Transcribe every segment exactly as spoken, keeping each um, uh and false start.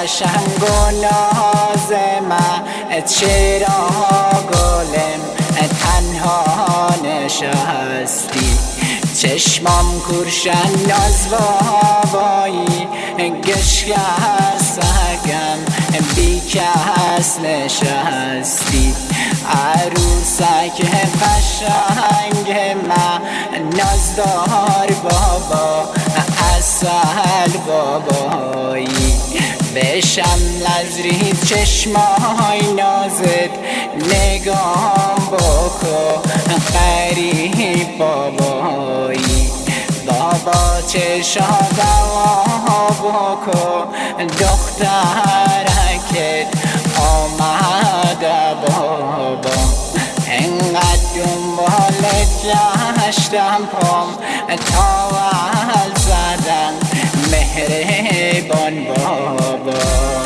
قشنگ و ناز من، چرا گلم تنها نشستی؟ چشمام کورشن ناز بابایی، گشک سگم بی کس نشستی. عروسک قشنگ من، نازدار بابا اصل بابایی. بشم نظری چشمای نازت، نگام بکن قریب بابایی. بابا چشا دوا بکن، دخترکت آمده بابا. انقدر دنبالت گشتم پام، تا ول زدن مهربان بابا.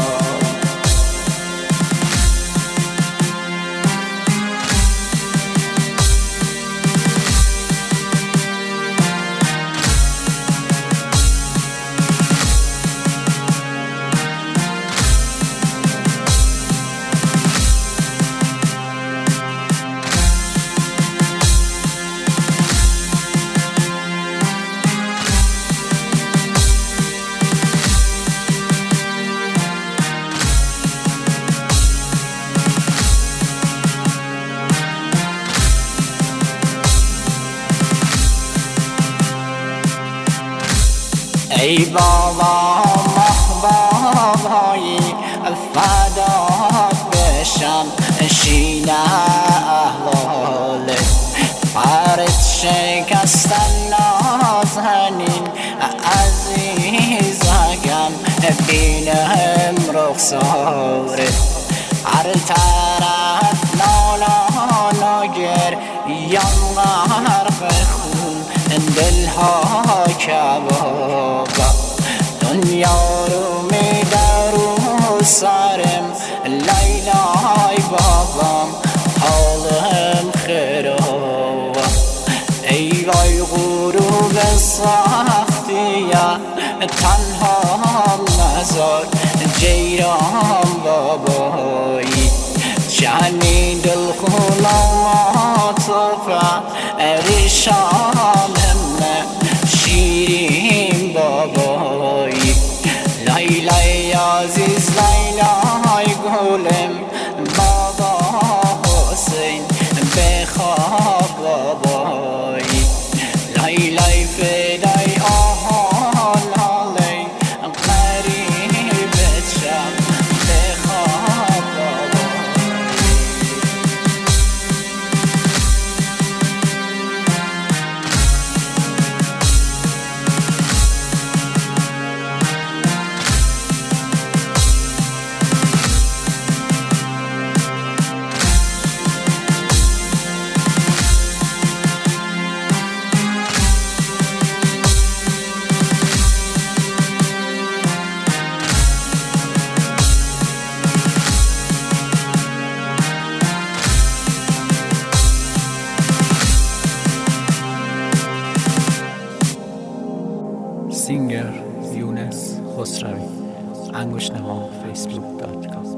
ای بابا محبابایی، فدات بشم شین احواله. پرت شکستن نازنین عزیزگم، بینم رخساره. هر طرف نالا نگر یم غرق خون، دلها کبابا. دنیا رو میده رو سرم، لیلای بابام حالم خرابا. ای وای غروب سختیه، تنها نزار جیران بابایی. جانی دل خونم طفه ریشانم شیرین بابایی. لیلای عزیز لیلای گلم، بابا حسین بخواب بابایی. لیلای فدای آهان حالی، قریبت شم بخواب بابایی. سینگر یونس خسروی، انگشتنما فیسبوک دات کام.